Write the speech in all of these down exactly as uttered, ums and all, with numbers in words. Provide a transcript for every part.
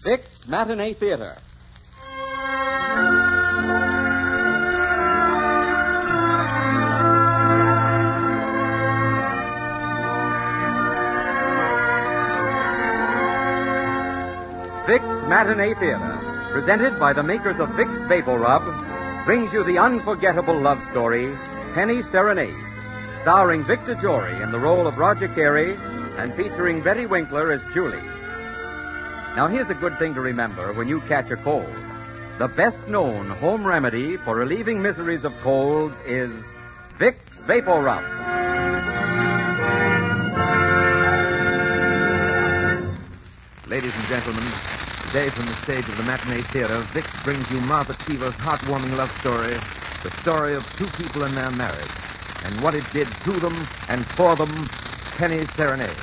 Vic's Matinee Theater. Vic's Matinee Theater, presented by the makers of Vic's Vapor Rub, brings you the unforgettable love story, Penny Serenade, starring Victor Jory in the role of Roger Carey and featuring Betty Winkler as Julie. Now, here's a good thing to remember when you catch a cold. The best-known home remedy for relieving miseries of colds is Vic's Vapor Rub. Ladies and gentlemen, today from the stage of the Matinee Theater, Vic brings you Martha Cheever's heartwarming love story, the story of two people and their marriage, and what it did to them and for them, Penny Serenade.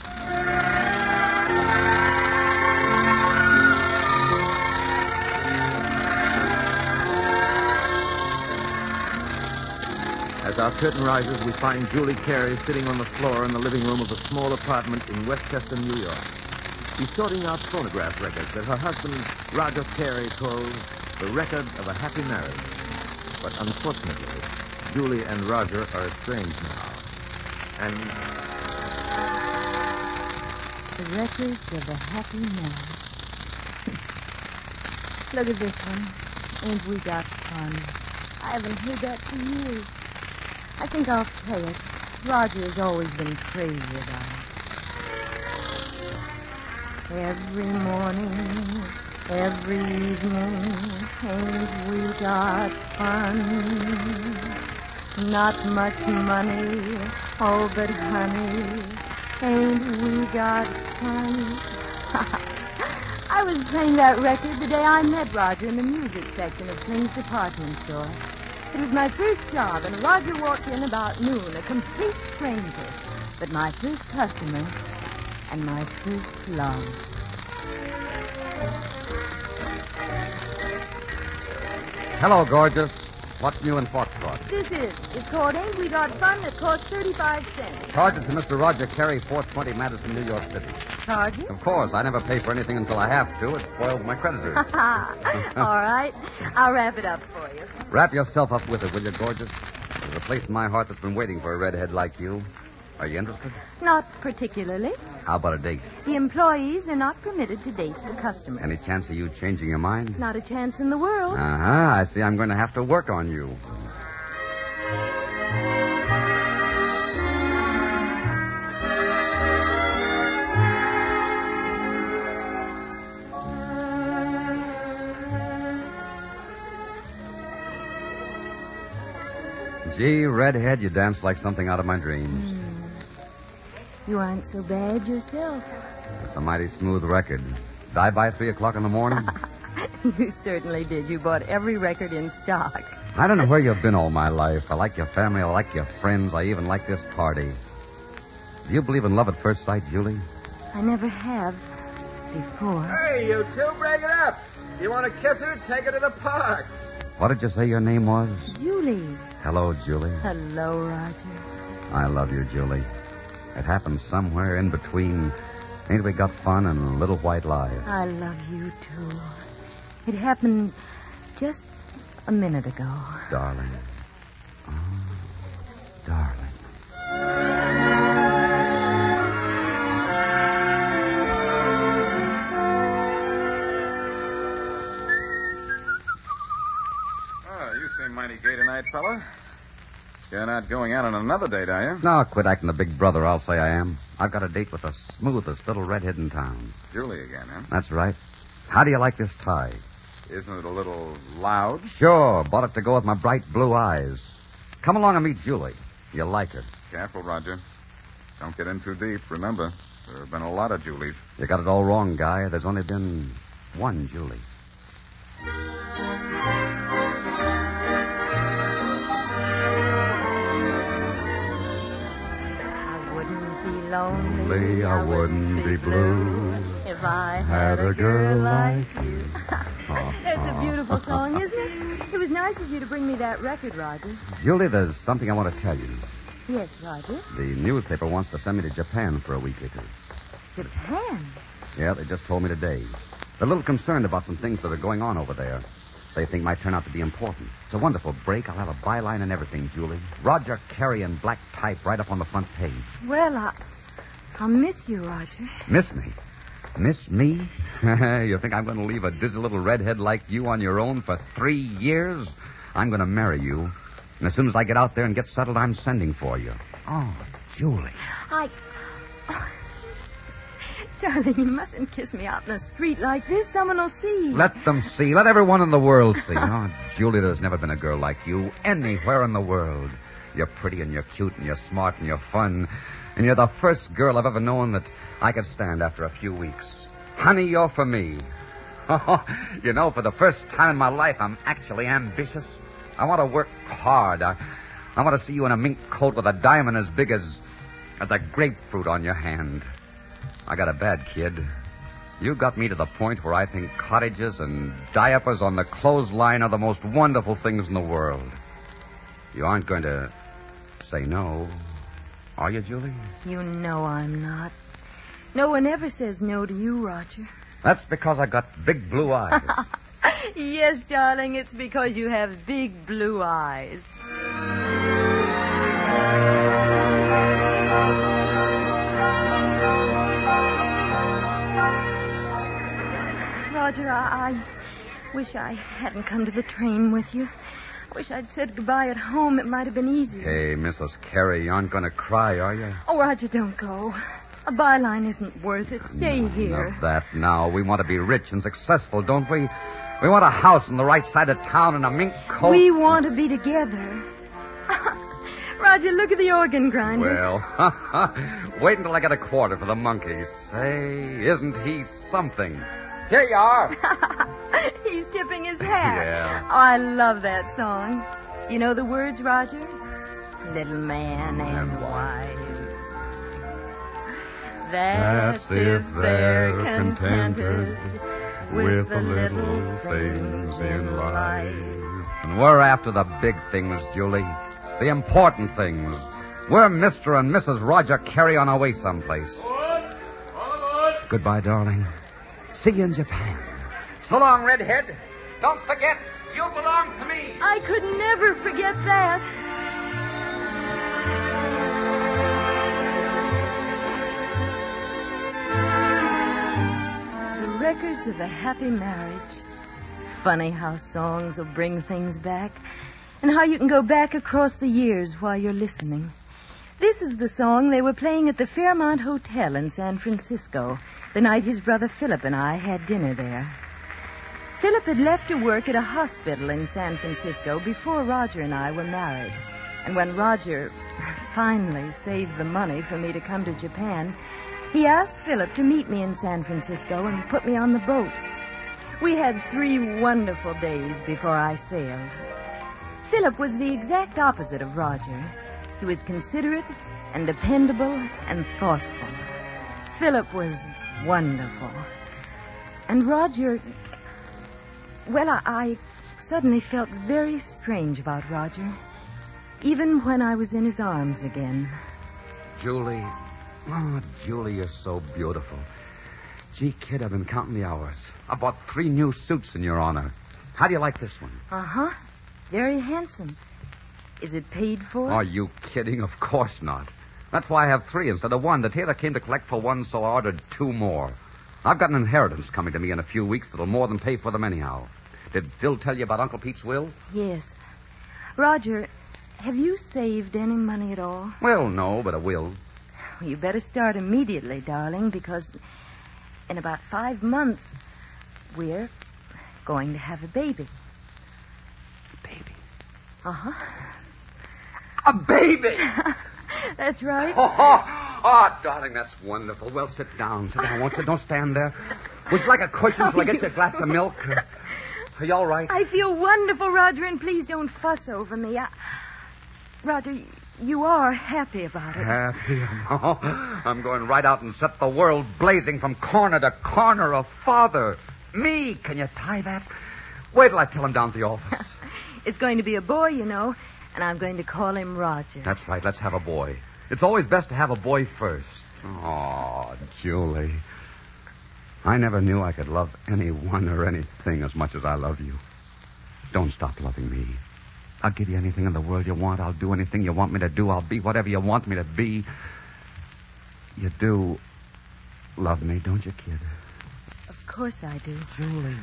As our curtain rises, we find Julie Carey sitting on the floor in the living room of a small apartment in Westchester, New York. She's sorting out phonograph records that her husband, Roger Carey, calls the record of a happy marriage. But unfortunately, Julie and Roger are estranged now. And... The records of a happy marriage. Look at this one. Ain't we got fun? I haven't heard that for years. I think I'll play it. Roger has always been crazy about it. Every morning, every evening, ain't we got fun? Not much money, oh, but honey, ain't we got fun? I was playing that record the day I met Roger in the music section of Fling's department store. It was my first job, and Roger walked in about noon, a complete stranger, but my first customer and my first love. Hello, gorgeous. What's new in Foxtrot? This is. It's called Ain't We Got Fun. It costs thirty-five cents. Charge it to Mister Roger Carey, four twenty Madison, New York City. Charge it? Of course. I never pay for anything until I have to. It spoils my creditors. All right. I'll wrap it up for you. Wrap yourself up with it, will you, gorgeous? There's a place in my heart that's been waiting for a redhead like you. Are you interested? Not particularly. How about a date? The employees are not permitted to date the customers. Any chance of you changing your mind? Not a chance in the world. Uh-huh. I see I'm going to have to work on you. Gee, redhead, you dance like something out of my dreams. Mm. You aren't so bad yourself. It's a mighty smooth record. Did I buy three o'clock in the morning? You certainly did. You bought every record in stock. I don't know where you've been all my life. I like your family. I like your friends. I even like this party. Do you believe in love at first sight, Julie? I never have before. Hey, you two, break it up. You want to kiss her? Take her to the park. What did you say your name was? Julie. Hello, Julie. Hello, Roger. I love you, Julie. It happened somewhere in between Ain't We Got Fun and Little White Lies. I love you, too. It happened just a minute ago. Darling. Oh, darling. Oh, you seem mighty gay tonight, fella. You're not going out on another date, are you? No, quit acting the big brother, I'll say I am. I've got a date with the smoothest little redhead in town. Julie again, huh? That's right. How do you like this tie? Isn't it a little loud? Sure. Bought it to go with my bright blue eyes. Come along and meet Julie. You'll like her. Careful, Roger. Don't get in too deep. Remember, there have been a lot of Julies. You got it all wrong, Guy. There's only been one Julie. Lonely, I wouldn't be blue if I had a girl like you. That's a beautiful song, isn't it? It was nice of you to bring me that record, Roger. Julie, there's something I want to tell you. Yes, Roger. The newspaper wants to send me to Japan for a week or two. Japan? Yeah, they just told me today. They're a little concerned about some things that are going on over there. They think might turn out to be important. It's a wonderful break. I'll have a byline and everything, Julie. Roger Carey in black type right up on the front page. Well, I, I'll miss you, Roger. Miss me? Miss me? You think I'm going to leave a dizzy little redhead like you on your own for three years? I'm going to marry you. And as soon as I get out there and get settled, I'm sending for you. Oh, Julie. I... Oh. Darling, you mustn't kiss me out in the street like this. Someone will see. Let them see. Let everyone in the world see. Oh, Julie, there's never been a girl like you anywhere in the world. You're pretty and you're cute and you're smart and you're fun. And you're the first girl I've ever known that I could stand after a few weeks. Honey, you're for me. You know, for the first time in my life, I'm actually ambitious. I want to work hard. I, I want to see you in a mink coat with a diamond as big as, as a grapefruit on your hand. I got a bad kid. You got me to the point where I think cottages and diapers on the clothesline are the most wonderful things in the world. You aren't going to say no, are you, Julie? You know I'm not. No one ever says no to you, Roger. That's because I got big blue eyes. Yes, darling, it's because you have big blue eyes. Roger, I, I wish I hadn't come to the train with you. I wish I'd said goodbye at home. It might have been easier. Hey, Missus Carey, you aren't going to cry, are you? Oh, Roger, don't go. A byline isn't worth it. Stay no, here. Not that now. We want to be rich and successful, don't we? We want a house on the right side of town and a mink coat. We want to be together. Roger, look at the organ grinder. Well, wait until I get a quarter for the monkey. Say, isn't he something? Here you are. He's tipping his hat. Yeah. Oh, I love that song. You know the words, Roger? Little man and wife. That's if they're contented with the little things in life. And we're after the big things, Julie. The important things. We're Mister and Missus Roger Carey on our way someplace. Good. All aboard. Goodbye, darling. See you in Japan. So long, redhead. Don't forget, you belong to me. I could never forget that. The records of a happy marriage. Funny how songs will bring things back, and how you can go back across the years while you're listening. This is the song they were playing at the Fairmont Hotel in San Francisco the night his brother Philip and I had dinner there. Philip had left to work at a hospital in San Francisco before Roger and I were married. And when Roger finally saved the money for me to come to Japan, he asked Philip to meet me in San Francisco and put me on the boat. We had three wonderful days before I sailed. Philip was the exact opposite of Roger. He was considerate and dependable and thoughtful. Philip was wonderful. And Roger... Well, I, I suddenly felt very strange about Roger, even when I was in his arms again. Julie. Oh, Julie, you're so beautiful. Gee, kid, I've been counting the hours. I bought three new suits in your honor. How do you like this one? Uh-huh. Very handsome. Is it paid for? Are you kidding? Of course not. That's why I have three instead of one. The tailor came to collect for one, so I ordered two more. I've got an inheritance coming to me in a few weeks that'll more than pay for them anyhow. Did Phil tell you about Uncle Pete's will? Yes. Roger, have you saved any money at all? Well, no, but I will. Well, you better start immediately, darling, because in about five months, we're going to have a baby. A baby? Uh-huh. A baby! That's right. Oh, oh, oh, darling, that's wonderful. Well, sit down. Sit down, won't you? Don't stand there. Would you like a cushion so I get you a glass of milk? Are you all right? I feel wonderful, Roger, and please don't fuss over me. I... Roger, you are happy about it. Happy? Oh, I'm going right out and set the world blazing from corner to corner. A father. Me. Can you tie that? Wait till I tell him down at the office. It's going to be a boy, you know, and I'm going to call him Roger. That's right. Let's have a boy. It's always best to have a boy first. Oh, Julie. I never knew I could love anyone or anything as much as I love you. Don't stop loving me. I'll give you anything in the world you want. I'll do anything you want me to do. I'll be whatever you want me to be. You do love me, don't you, kid? Of course I do. Julie.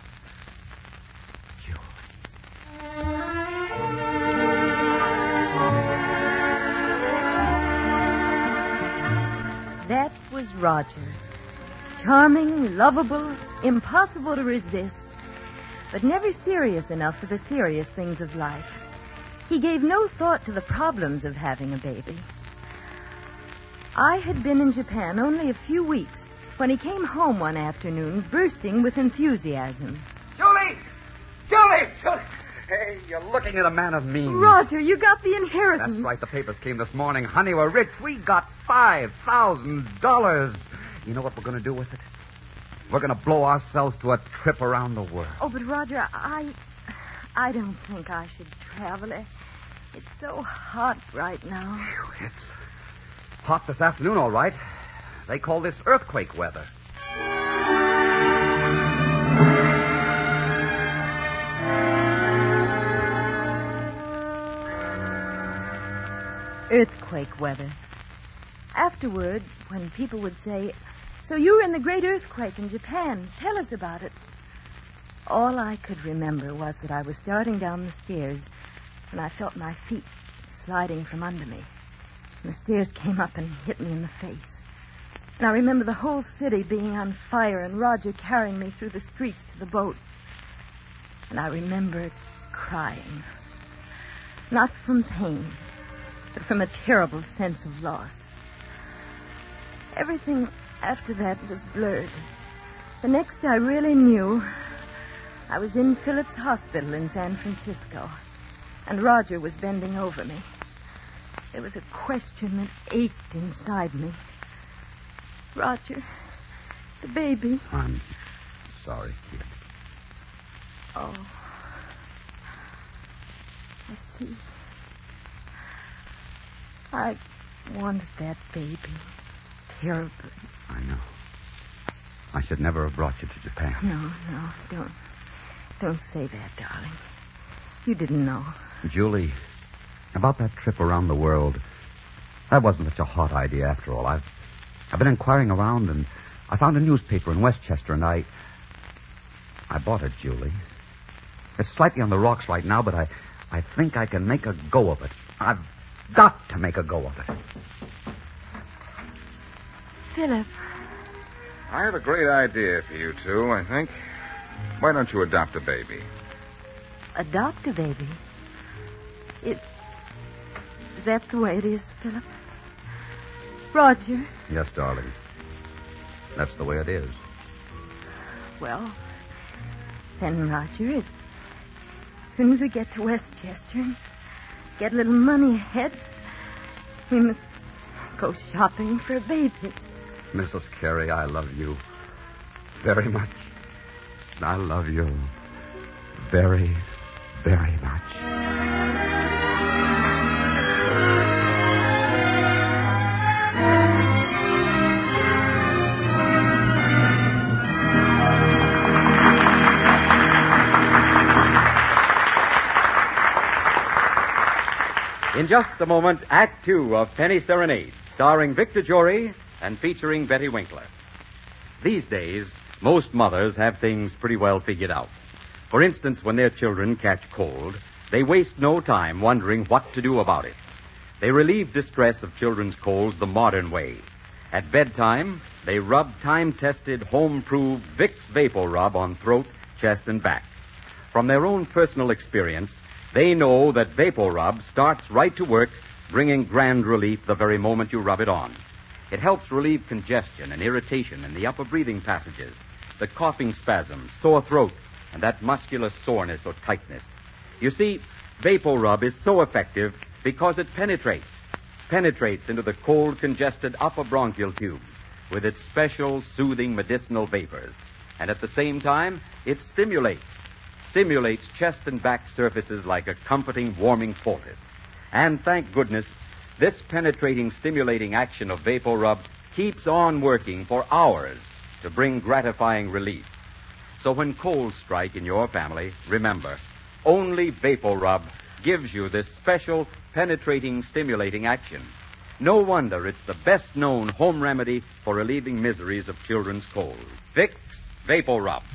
That was Roger. Charming, lovable, impossible to resist, but never serious enough for the serious things of life. He gave no thought to the problems of having a baby. I had been in Japan only a few weeks when he came home one afternoon bursting with enthusiasm. Julie! Julie! Julie! Hey, you're looking at a man of means. Roger, you got the inheritance. That's right. The papers came this morning. Honey, we're rich. We got five thousand dollars. You know what we're going to do with it? We're going to blow ourselves to a trip around the world. Oh, but Roger, I... I don't think I should travel. It's so hot right now. Whew, it's hot this afternoon, all right. They call this earthquake weather. Earthquake weather. Afterward, when people would say, "So you were in the great earthquake in Japan. Tell us about it." All I could remember was that I was starting down the stairs and I felt my feet sliding from under me. And the stairs came up and hit me in the face. And I remember the whole city being on fire and Roger carrying me through the streets to the boat. And I remember crying. Not from pain, but from a terrible sense of loss. Everything after that was blurred. The next I really knew, I was in Phillips Hospital in San Francisco, and Roger was bending over me. There was a question that ached inside me. Roger, the baby. I'm sorry, kid. Oh, I see. I wanted that baby terribly. I know. I should never have brought you to Japan. No, no, don't. Don't say that, darling. You didn't know. Julie, about that trip around the world, that wasn't such a hot idea after all. I've, I've been inquiring around, and I found a newspaper in Westchester, and I... I bought it, Julie. It's slightly on the rocks right now, but I, I think I can make a go of it. I've got to make a go of it. Philip. I have a great idea for you two, I think. Why don't you adopt a baby? Adopt a baby? Is, is that the way it is, Philip? Roger? Yes, darling. That's the way it is. Well, then, Roger, it's, as soon as we get to Westchester and get a little money ahead, we must go shopping for a baby. Missus Carey, I love you very much. I love you very, very much. In just a moment, Act Two of Penny Serenade, starring Victor Jory and featuring Betty Winkler. These days, most mothers have things pretty well figured out. For instance, when their children catch cold, they waste no time wondering what to do about it. They relieve distress of children's colds the modern way. At bedtime, they rub time-tested, home-proved Vicks Vapor Rub on throat, chest, and back. From their own personal experience, they know that Vapor Rub starts right to work, bringing grand relief the very moment you rub it on. It helps relieve congestion and irritation in the upper breathing passages, the coughing spasms, sore throat, and that muscular soreness or tightness. You see, Vapor Rub is so effective because it penetrates, penetrates into the cold, congested upper bronchial tubes with its special, soothing medicinal vapors. And at the same time, it stimulates, stimulates chest and back surfaces like a comforting, warming poultice. And thank goodness, this penetrating, stimulating action of Vapor Rub keeps on working for hours, to bring gratifying relief. So when colds strike in your family, remember, only Vapor Rub gives you this special penetrating, stimulating action. No wonder it's the best-known home remedy for relieving miseries of children's colds. Vicks Vapor Rub.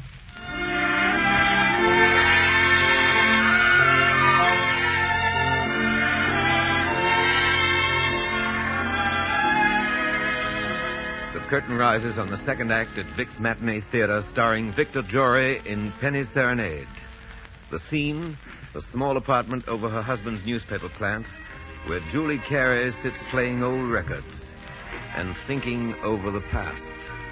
The curtain rises on the second act at Vic's Matinee Theater, starring Victor Jory in Penny's Serenade. The scene, the small apartment over her husband's newspaper plant, where Julie Carey sits playing old records and thinking over the past.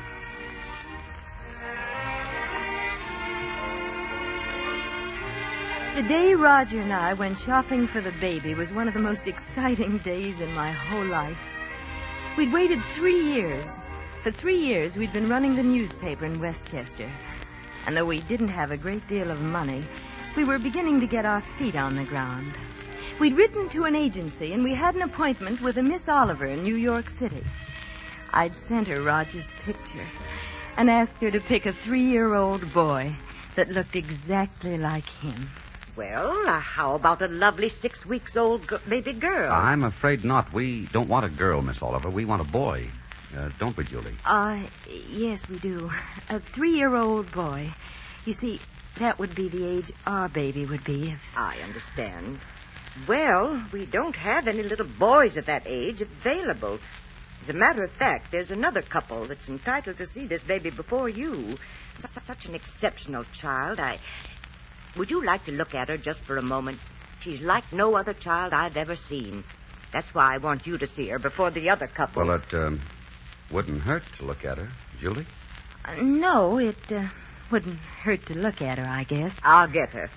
The day Roger and I went shopping for the baby was one of the most exciting days in my whole life. We'd waited three years. For three years, we'd been running the newspaper in Westchester. And though we didn't have a great deal of money, we were beginning to get our feet on the ground. We'd written to an agency, and we had an appointment with a Miss Oliver in New York City. I'd sent her Roger's picture and asked her to pick a three-year-old boy that looked exactly like him. Well, uh, how about a lovely six-weeks-old g- baby girl? I'm afraid not. We don't want a girl, Miss Oliver. We want a boy. Uh, don't we, Julie? Uh, yes, we do. A three-year-old boy. You see, that would be the age our baby would be if... I understand. Well, we don't have any little boys at that age available. As a matter of fact, there's another couple that's entitled to see this baby before you. S- Such an exceptional child. I... Would you like to look at her just for a moment? She's like no other child I've ever seen. That's why I want you to see her before the other couple. Well, it um, wouldn't hurt to look at her, Julie. Uh, no, it uh, wouldn't hurt to look at her, I guess. I'll get her.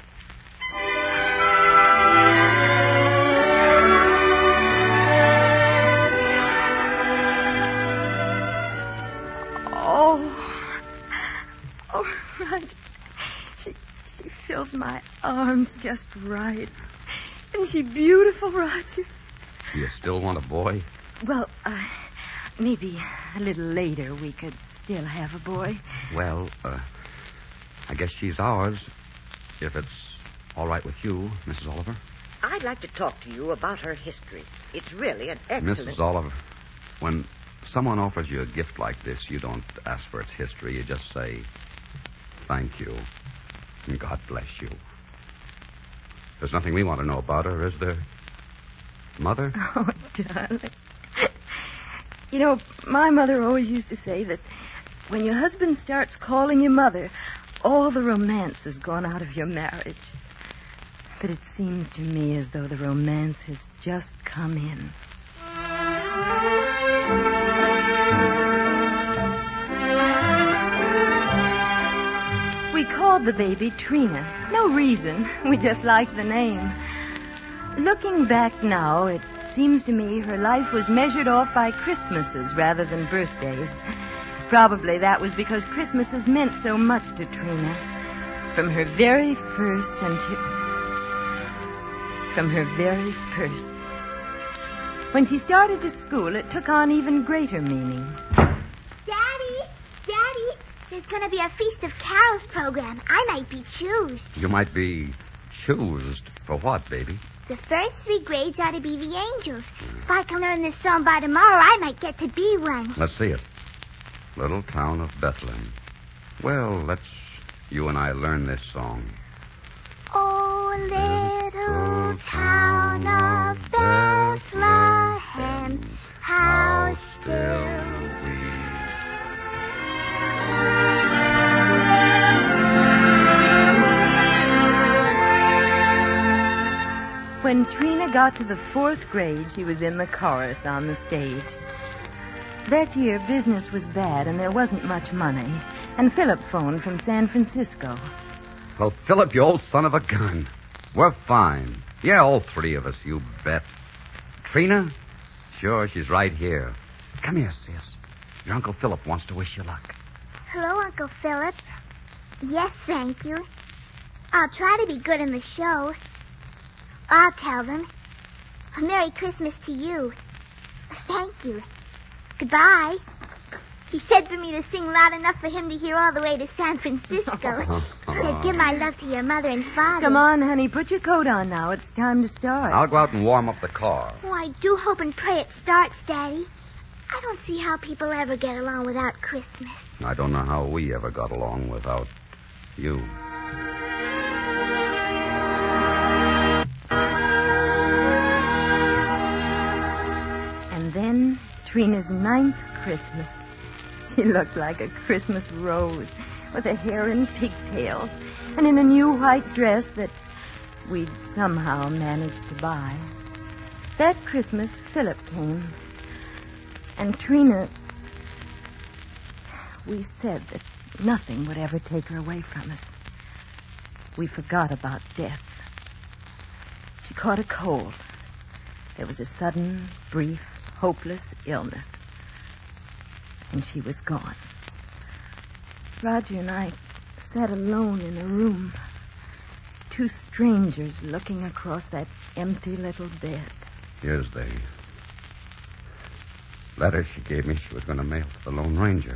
Oh, oh, Roger. She, she fills my arms just right. Isn't she beautiful, Roger? Do you still want a boy? Well, uh, maybe a little later we could still have a boy. Well, uh, I guess she's ours, if it's all right with you, Missus Oliver. I'd like to talk to you about her history. It's really an excellent... Missus Oliver, when someone offers you a gift like this, you don't ask for its history. You just say, thank you, and God bless you. There's nothing we want to know about her, is there, Mother? Oh, darling. You know, my mother always used to say that when your husband starts calling you mother, all the romance has gone out of your marriage. But it seems to me as though the romance has just come in. We called the baby Trina. No reason. We just liked the name. Looking back now, it seems to me her life was measured off by Christmases rather than birthdays. Probably that was because Christmases meant so much to Trina. From her very first until... From her very first. When she started to school, it took on even greater meaning. Daddy! Daddy! There's going to be a Feast of Carols program. I might be choosed. You might be choosed for what, baby? The first three grades ought to be the angels. If I can learn this song by tomorrow, I might get to be one. Let's see it. Little town of Bethlehem. Well, let's you and I learn this song. Oh, little town of Bethlehem, how still we... When Trina got to the fourth grade, she was in the chorus on the stage. That year, business was bad, and there wasn't much money. And Philip phoned from San Francisco. Well, Philip, you old son of a gun. We're fine. Yeah, all three of us, you bet. Trina? Sure, she's right here. Come here, sis. Your Uncle Philip wants to wish you luck. Hello, Uncle Philip. Yes, thank you. I'll try to be good in the show. I'll tell them. A Merry Christmas to you. Thank you. Goodbye. He said for me to sing loud enough for him to hear all the way to San Francisco. He said, give my love to your mother and father. Come on, honey, put your coat on now. It's time to start. I'll go out and warm up the car. Oh, I do hope and pray it starts, Daddy. I don't see how people ever get along without Christmas. I don't know how we ever got along without you. And then Trina's ninth Christmas. She looked like a Christmas rose with her hair in pigtails and in a new white dress that we'd somehow managed to buy. That Christmas, Philip came. And Trina, we said that nothing would ever take her away from us. We forgot about death. She caught a cold. There was a sudden, brief, hopeless illness. And she was gone. Roger and I sat alone in a room. Two strangers looking across that empty little bed. Here's the letter she gave me she was going to mail to the Lone Ranger.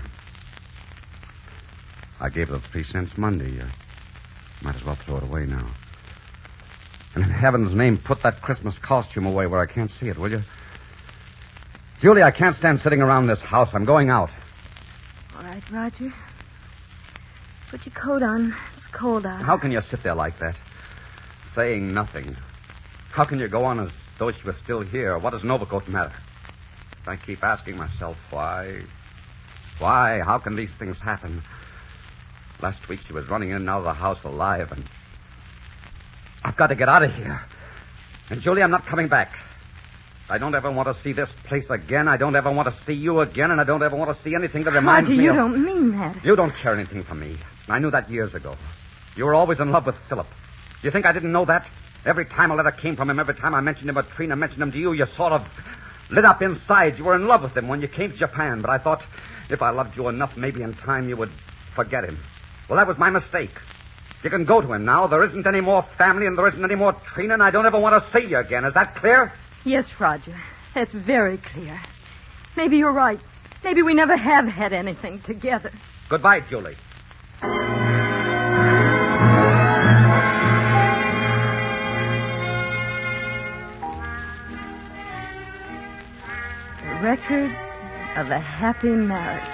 I gave her three cents Monday. Uh, might as well throw it away now. And in heaven's name, put that Christmas costume away where I can't see it, will you? Julie, I can't stand sitting around this house. I'm going out. All right, Roger. Put your coat on. It's cold out. How can you sit there like that, saying nothing? How can you go on as though she was still here? What does an overcoat matter? I keep asking myself, why? Why? How can these things happen? Last week she was running in and out of the house alive, and I've got to get out of here. And, Julie, I'm not coming back. I don't ever want to see this place again. I don't ever want to see you again, and I don't ever want to see anything that reminds Roger, me you of... don't mean that. You don't care anything for me. I knew that years ago. You were always in love with Philip. You think I didn't know that? Every time a letter came from him, every time I mentioned him or Trina mentioned him to you, you sort of lit up inside. You were in love with him when you came to Japan, but I thought if I loved you enough, maybe in time you would forget him. Well, that was my mistake. You can go to him now. There isn't any more family and there isn't any more Trina, and I don't ever want to see you again. Is that clear? Yes, Roger. That's very clear. Maybe you're right. Maybe we never have had anything together. Goodbye, Julie. The records of a happy marriage.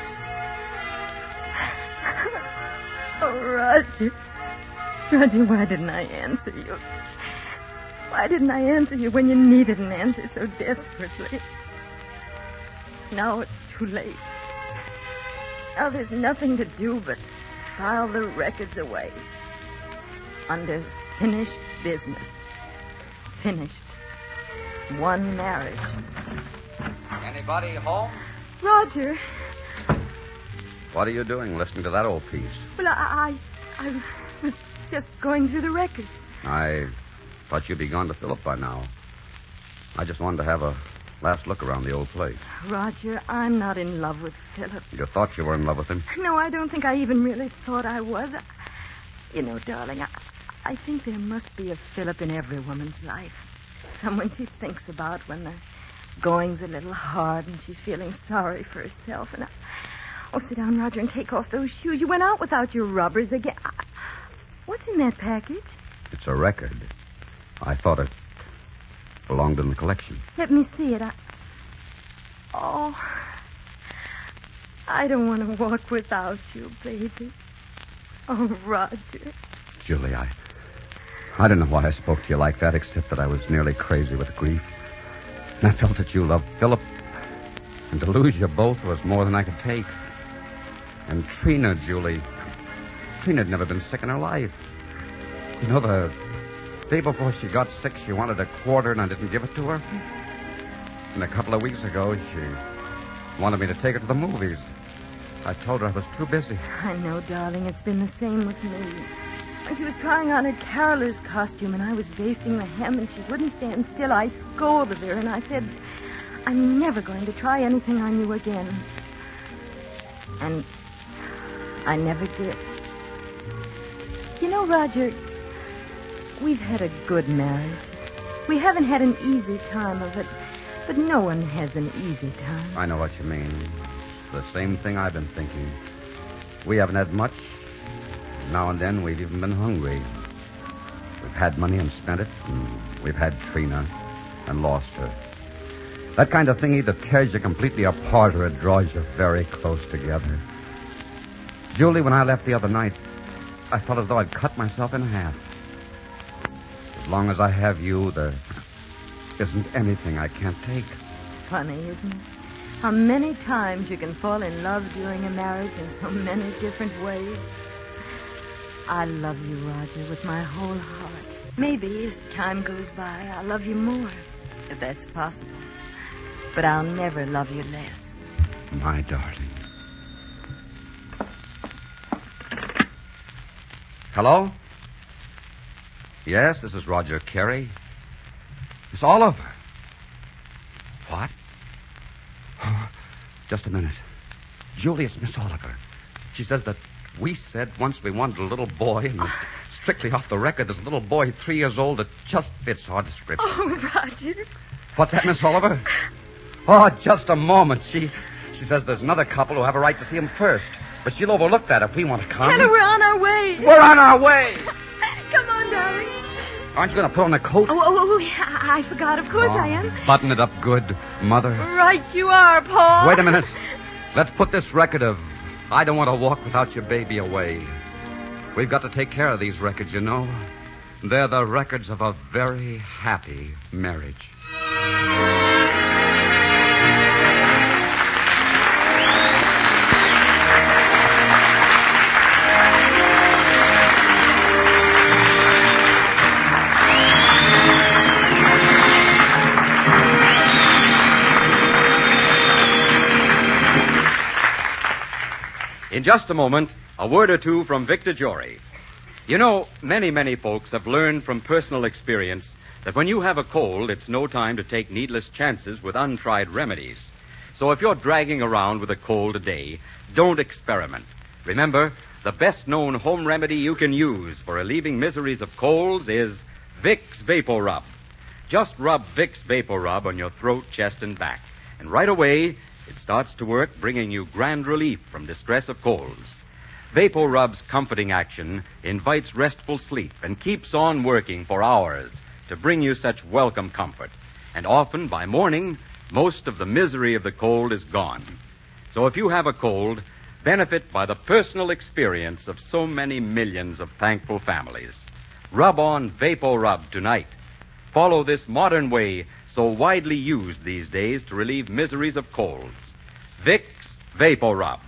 Oh, Roger. Roger, why didn't I answer you? Why didn't I answer you when you needed an answer so desperately? Now it's too late. Now there's nothing to do but file the records away. Under finished business. Finished. One marriage. Anybody home? Roger. What are you doing listening to that old piece? Well, I, I, I was just going through the records. I thought you'd be gone to Philip by now. I just wanted to have a last look around the old place. Roger, I'm not in love with Philip. You thought you were in love with him? No, I don't think I even really thought I was. You know, darling, I, I think there must be a Philip in every woman's life. Someone she thinks about when the going's a little hard and she's feeling sorry for herself. And I... Oh, sit down, Roger, and take off those shoes. You went out without your rubbers again. What's in that package? It's a record. I thought it belonged in the collection. Let me see it. I... Oh, I don't want to walk without you, baby. Oh, Roger. Julie, I... I don't know why I spoke to you like that, except that I was nearly crazy with grief. And I felt that you loved Philip. And to lose you both was more than I could take. And Trina, Julie... Trina had never been sick in her life. You know, the day before she got sick, she wanted a quarter, and I didn't give it to her. And a couple of weeks ago, she wanted me to take her to the movies. I told her I was too busy. I know, darling. It's been the same with me. When she was trying on her caroler's costume and I was basting the hem and she wouldn't stand still, I scolded her and I said, I'm never going to try anything on you again. And I never did. You know, Roger, we've had a good marriage. We haven't had an easy time of it, but no one has an easy time. I know what you mean. the same thing I've been thinking. We haven't had much. Now and then we've even been hungry. We've had money and spent it, and we've had Trina and lost her. That kind of thing either tears you completely apart or it draws you very close together. Julie, when I left the other night, I felt as though I'd cut myself in half. As long as I have you, there isn't anything I can't take. Funny, isn't it? How many times you can fall in love during a marriage in so many different ways. I love you, Roger, with my whole heart. Maybe as time goes by, I'll love you more, if that's possible. But I'll never love you less. My darling. Hello? Yes, this is Roger Carey. Miss Oliver. What? Oh, just a minute. Julie, it's Miss Oliver. She says that we said once we wanted a little boy, and that strictly off the record, there's a little boy three years old that just fits our description. Oh, Roger. What's that, Miss Oliver? Oh, just a moment. She she says there's another couple who have a right to see him first, but she'll overlook that if we want to come. Hannah, we're on our way. We're on our way. Come on, darling. Aren't you going to put on a coat? Oh, oh, oh, I I forgot. Of course Oh, I am. Button it up good, Mother. Right you are, Paul. Wait a minute. Let's put this record of I Don't Want to Walk Without Your Baby away. We've got to take care of these records, you know. They're the records of a very happy marriage. In just a moment, a word or two from Victor Jory. You know, many, many folks have learned from personal experience that when you have a cold, it's no time to take needless chances with untried remedies. So if you're dragging around with a cold today, don't experiment. Remember, the best-known home remedy you can use for relieving miseries of colds is Vicks Vapor Rub. Just rub Vicks Vapor Rub on your throat, chest, and back. And right away, it starts to work, bringing you grand relief from distress of colds. Vapor Rub's comforting action invites restful sleep and keeps on working for hours to bring you such welcome comfort. And often, by morning, most of the misery of the cold is gone. So if you have a cold, benefit by the personal experience of so many millions of thankful families. Rub on Vapor Rub tonight. Follow this modern way so widely used these days to relieve miseries of colds. Vicks Vapor Rub.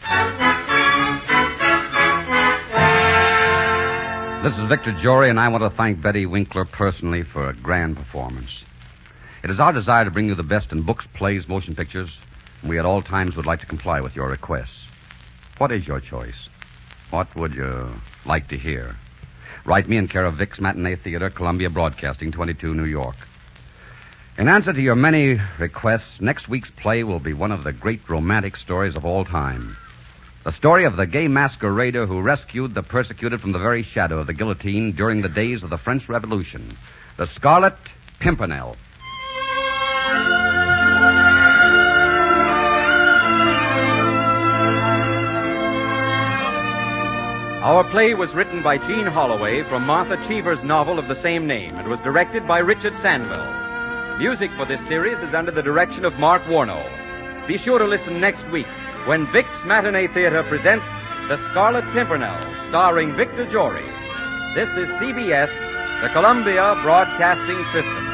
This is Victor Jory, and I want to thank Betty Winkler personally for a grand performance. It is our desire to bring you the best in books, plays, motion pictures, and we at all times would like to comply with your requests. What is your choice? What would you like to hear? Write me in care of Vicks Matinee Theater, Columbia Broadcasting, twenty-two, New York. In answer to your many requests, next week's play will be one of the great romantic stories of all time. The story of the gay masquerader who rescued the persecuted from the very shadow of the guillotine during the days of the French Revolution. The Scarlet Pimpernel. Our play was written by Jean Holloway from Martha Cheever's novel of the same name and was directed by Richard Sandville. Music for this series is under the direction of Mark Warnow. Be sure to listen next week when Vicks Matinee Theater presents The Scarlet Pimpernel, starring Victor Jory. This is C B S, the Columbia Broadcasting System.